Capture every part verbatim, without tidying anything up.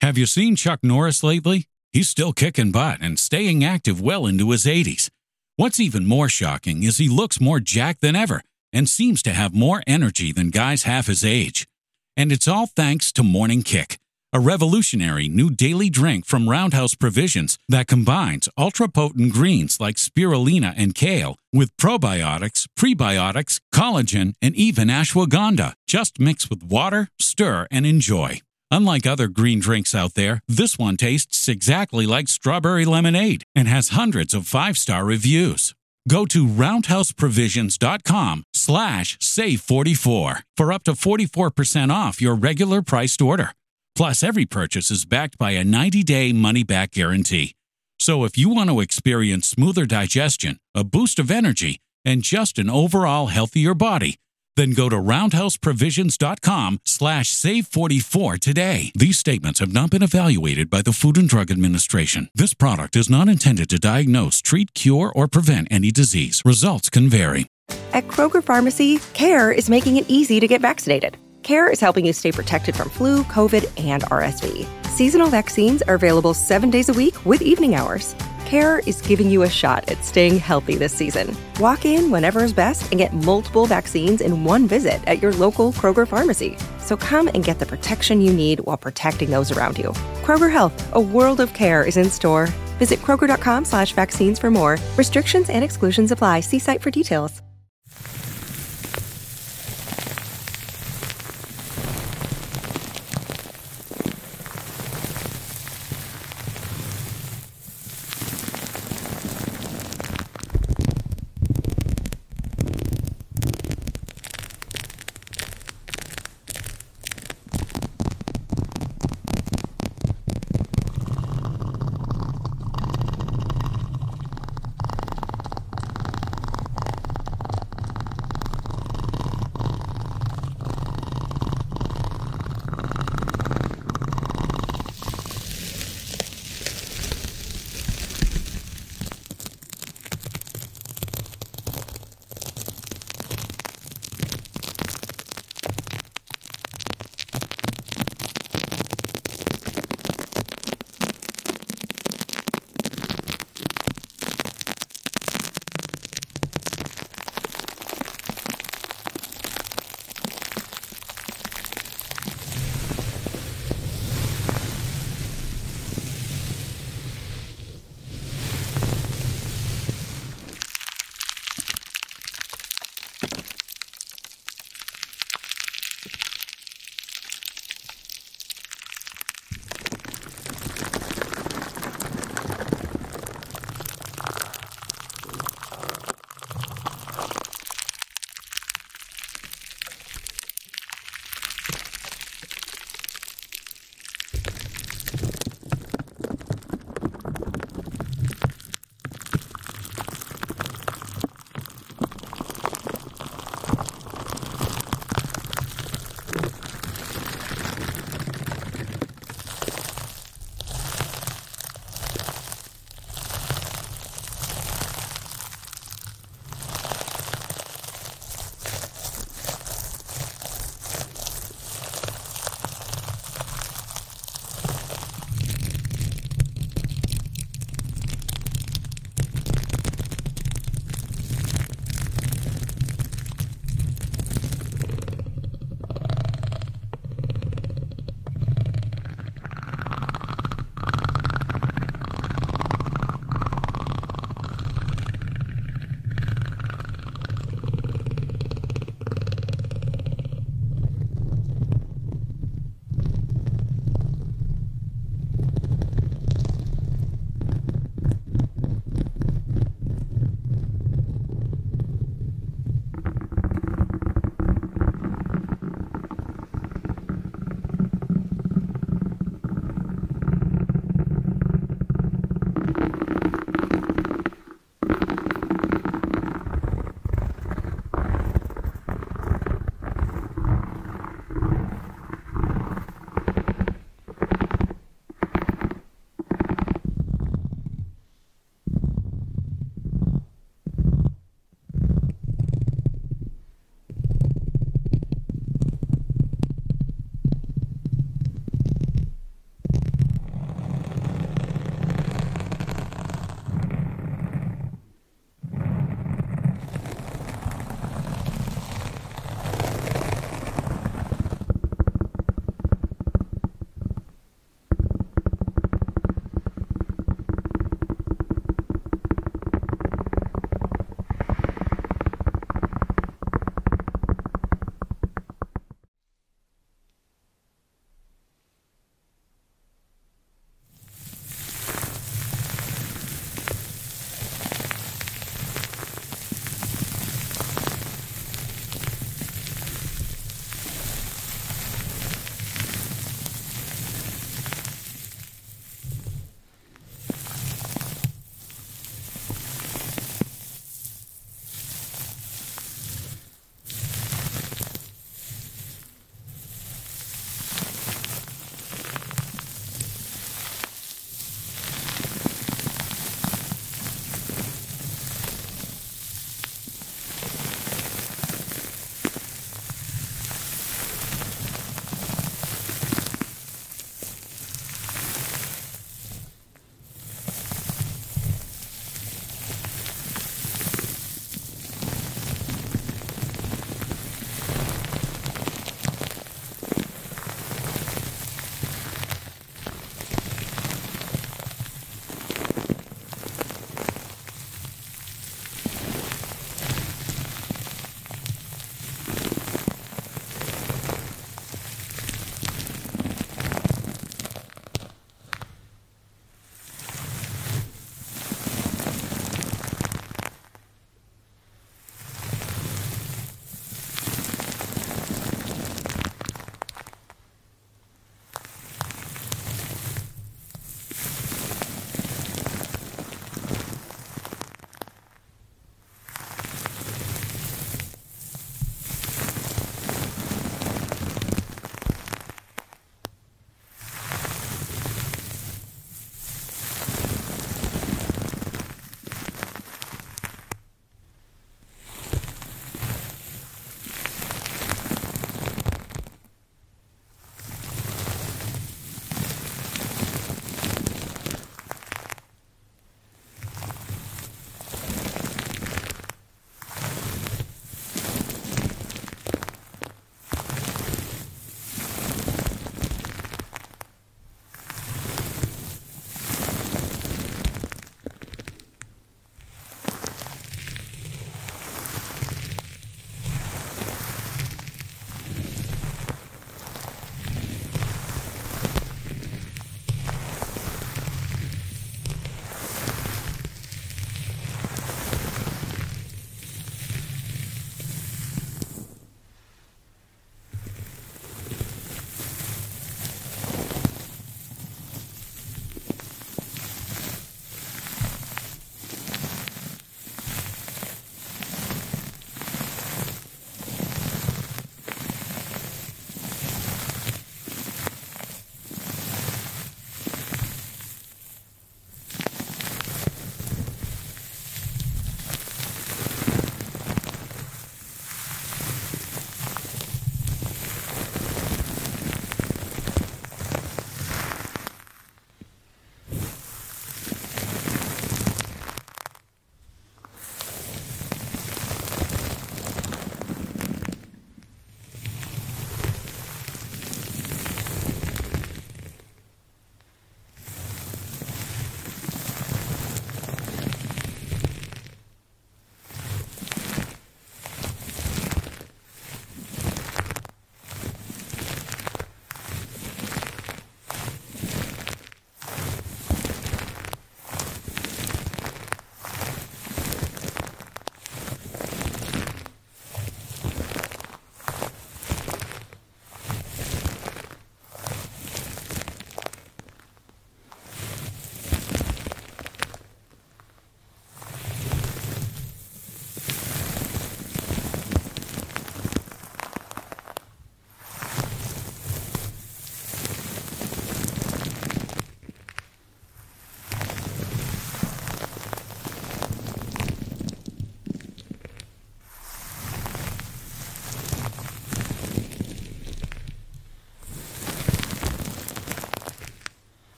Have you seen Chuck Norris lately? He's still kicking butt and staying active well into his eighties. What's even more shocking is he looks more jacked than ever and seems to have more energy than guys half his age. And it's all thanks to Morning Kick, a revolutionary new daily drink from Roundhouse Provisions that combines ultra-potent greens like spirulina and kale with probiotics, prebiotics, collagen, and even ashwagandha. Just mix with water, stir, and enjoy. Unlike other green drinks out there, this one tastes exactly like strawberry lemonade and has hundreds of five-star reviews. Go to roundhouseprovisions.com slash save44 for up to forty-four percent off your regular priced order. Plus, every purchase is backed by a ninety-day money-back guarantee. So if you want to experience smoother digestion, a boost of energy, and just an overall healthier body, then go to roundhouseprovisions.com slash save44 today. These statements have not been evaluated by the Food and Drug Administration. This product is not intended to diagnose, treat, cure, or prevent any disease. Results can vary. At Kroger Pharmacy, CARE is making it easy to get vaccinated. CARE is helping you stay protected from flu, COVID, and R S V. Seasonal vaccines are available seven days a week with evening hours. CARE is giving you a shot at staying healthy this season. Walk in whenever is best and get multiple vaccines in one visit at your local Kroger pharmacy. So come and get the protection you need while protecting those around you. Kroger Health, a world of care is in store. Visit kroger.com slash vaccines for more. Restrictions and exclusions apply. See site for details.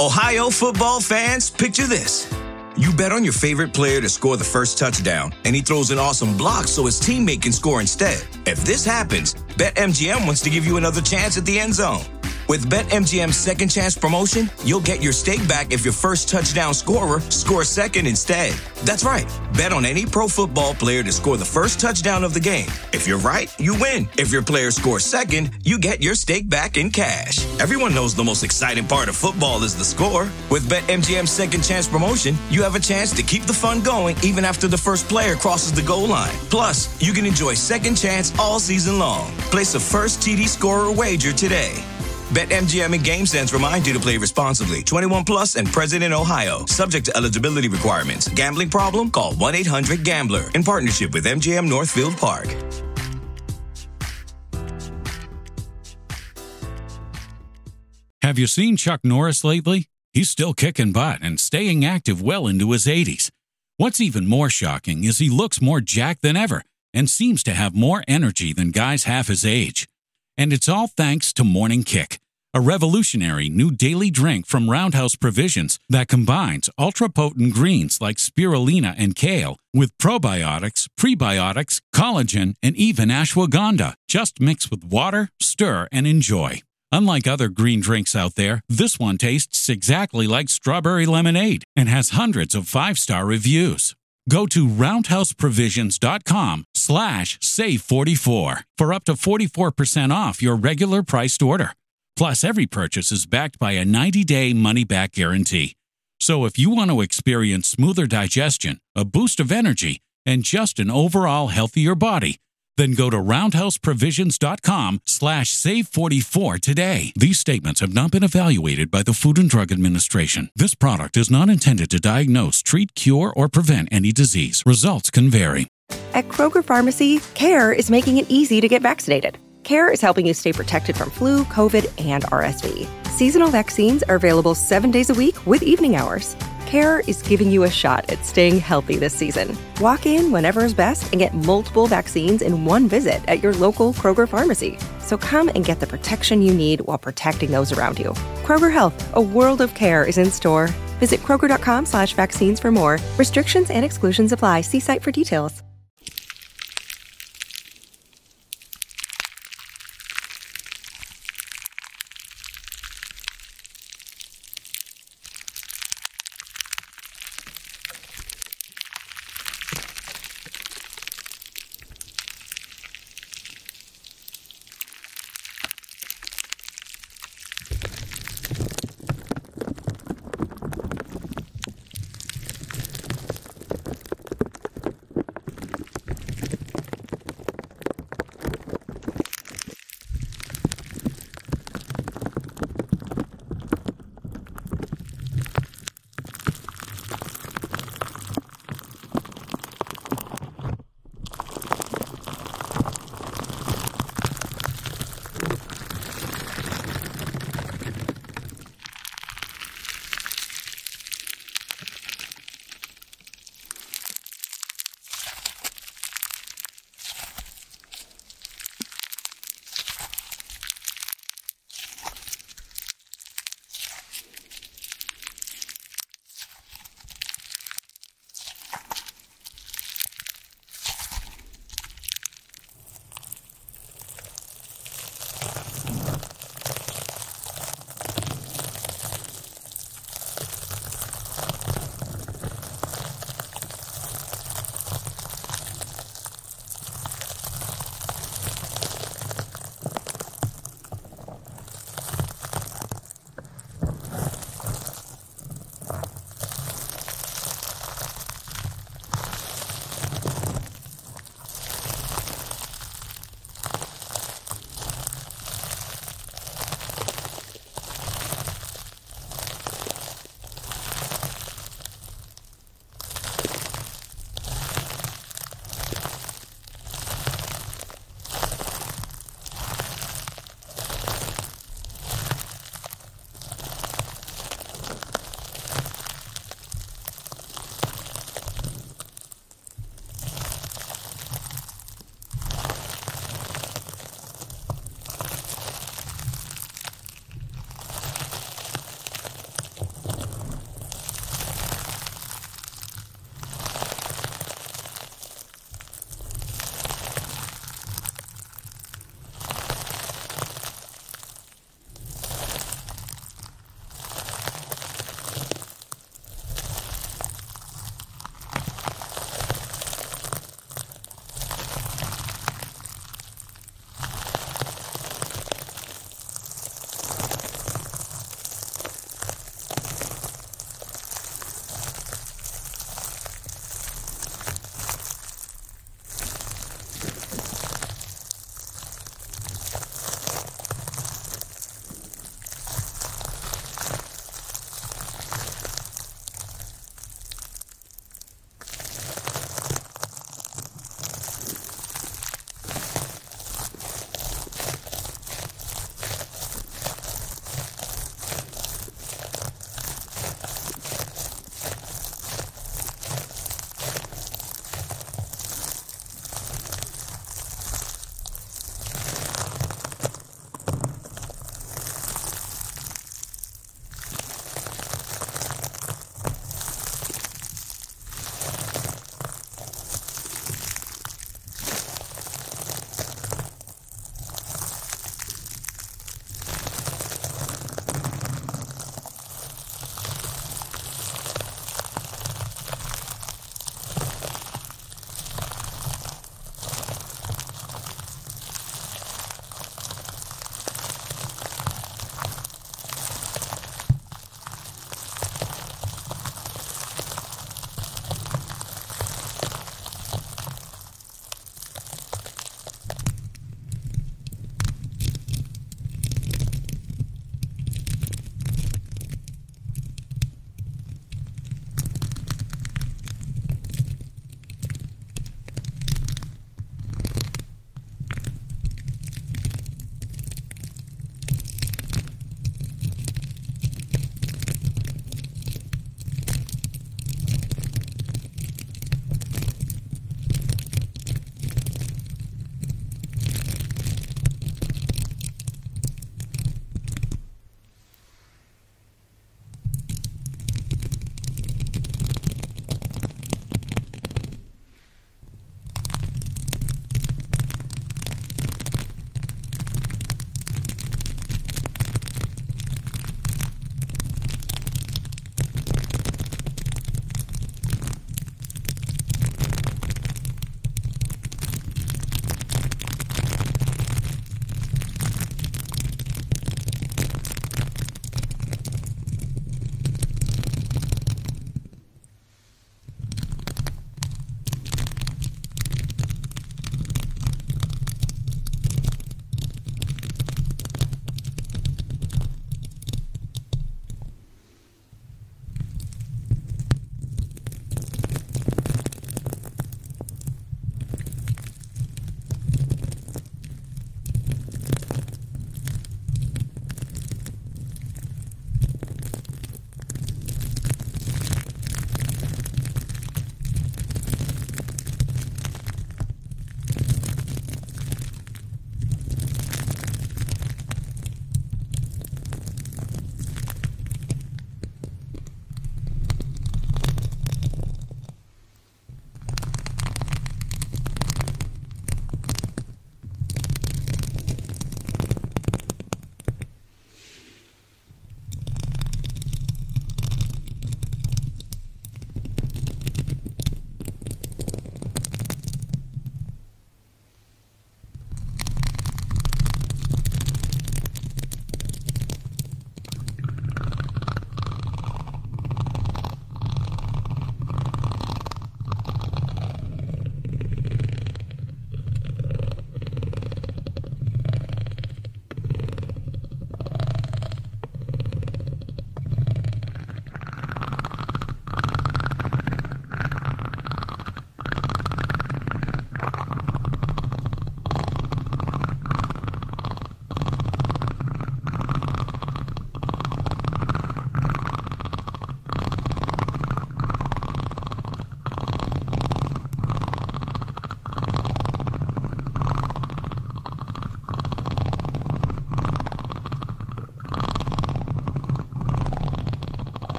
Ohio football fans, picture this. You bet on your favorite player to score the first touchdown, and he throws an awesome block so his teammate can score instead. If this happens, BetMGM wants to give you another chance at the end zone. With BetMGM's Second Chance promotion, you'll get your stake back if your first touchdown scorer scores second instead. That's right. Bet on any pro football player to score the first touchdown of the game. If you're right, you win. If your player scores second, you get your stake back in cash. Everyone knows the most exciting part of football is the score. With BetMGM's Second Chance promotion, you have a chance to keep the fun going even after the first player crosses the goal line. Plus, you can enjoy Second Chance all season long. Place a first T D scorer wager today. BetMGM and GameSense remind you to play responsibly. twenty-one plus and present in Ohio. Subject to eligibility requirements. Gambling problem? Call one eight hundred gambler. In partnership with M G M Northfield Park. Have you seen Chuck Norris lately? He's still kicking butt and staying active well into his eighties. What's even more shocking is he looks more jacked than ever and seems to have more energy than guys half his age. And it's all thanks to Morning Kick, a revolutionary new daily drink from Roundhouse Provisions that combines ultra-potent greens like spirulina and kale with probiotics, prebiotics, collagen, and even ashwagandha. Just mix with water, stir, and enjoy. Unlike other green drinks out there, this one tastes exactly like strawberry lemonade and has hundreds of five-star reviews. Go to roundhouseprovisions.com slash save 44 for up to forty-four percent off your regular priced order. Plus, every purchase is backed by a ninety-day money-back guarantee. So if you want to experience smoother digestion, a boost of energy, and just an overall healthier body, then go to roundhouseprovisions.com slash save 44 today. These statements have not been evaluated by the Food and Drug Administration. This product is not intended to diagnose, treat, cure, or prevent any disease. Results can vary. At Kroger Pharmacy, CARE is making it easy to get vaccinated. CARE is helping you stay protected from flu, COVID, and R S V. Seasonal vaccines are available seven days a week with evening hours. CARE is giving you a shot at staying healthy this season. Walk in whenever is best and get multiple vaccines in one visit at your local Kroger pharmacy. So come and get the protection you need while protecting those around you. Kroger Health, a world of care is in store. Visit Kroger.com slash vaccines for more. Restrictions and exclusions apply. See site for details.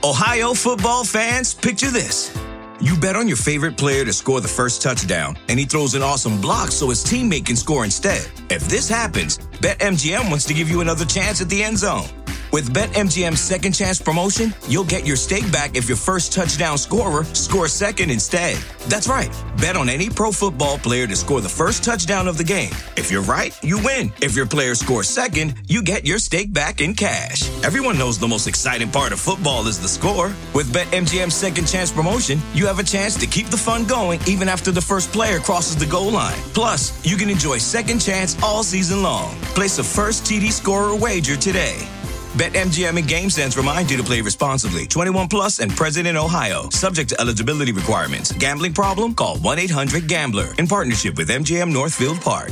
Ohio football fans, picture this. You bet on your favorite player to score the first touchdown, and he throws an awesome block so his teammate can score instead. If this happens, BetMGM wants to give you another chance at the end zone. With BetMGM's Second Chance promotion, you'll get your stake back if your first touchdown scorer scores second instead. That's right. Bet on any pro football player to score the first touchdown of the game. If you're right, you win. If your player scores second, you get your stake back in cash. Everyone knows the most exciting part of football is the score. With BetMGM's Second Chance promotion, you have a chance to keep the fun going even after the first player crosses the goal line. Plus, you can enjoy Second Chance all season long. Place a first T D scorer wager today. BetMGM and GameSense remind you to play responsibly. twenty-one plus and present in Ohio. Subject to eligibility requirements. Gambling problem? Call one eight hundred gambler. In partnership with M G M Northfield Park.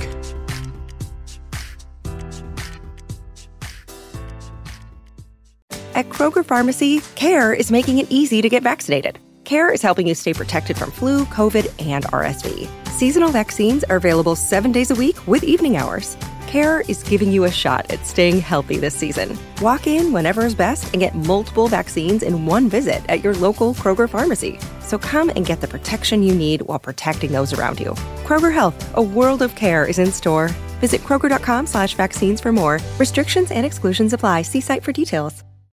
At Kroger Pharmacy, CARE is making it easy to get vaccinated. CARE is helping you stay protected from flu, COVID, and R S V. Seasonal vaccines are available seven days a week with evening hours. CARE is giving you a shot at staying healthy this season. Walk in whenever is best and get multiple vaccines in one visit at your local Kroger pharmacy. So come and get the protection you need while protecting those around you. Kroger Health, a world of care is in store. Visit Kroger.com slash vaccines for more. Restrictions and exclusions apply. See site for details.